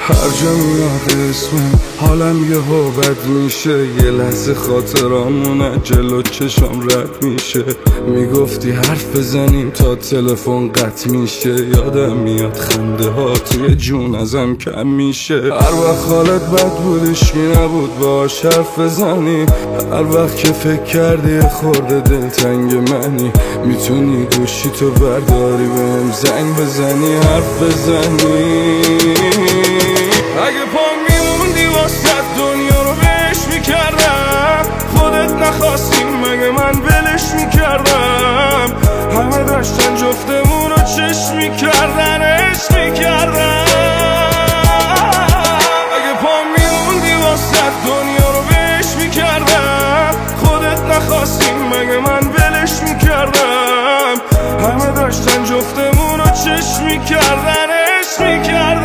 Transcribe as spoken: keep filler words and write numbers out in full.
هر جا میاد اسمم حالم یه ها بد میشه، یه لحظه خاطرامونه جلو چشم رد میشه. میگفتی حرف بزنیم تا تلفن قطع میشه، یادم میاد خنده ها توی جون ازم کم میشه. هر وقت حالت بد بودش کی نبود باهاش حرف بزنی، هر وقت که فکر کردی خورده دلتنگ منی، میتونی گوشی تو برداری بهم زنگ بزنی حرف بزنی. اگه پام میموندی واسه دنیا رو بهش میکردم، خودت نخواستی مگه من ولش میکردم. همه داشتن جفتمون رو چشم میکردن عشق میکردم. اگه پام میموندی واسه دنیا رو بهش میکردم، خودت نخواستی مگه من ولش میکردم. همه داشتن جفتمون رو چشم میکردن عشق میکردم.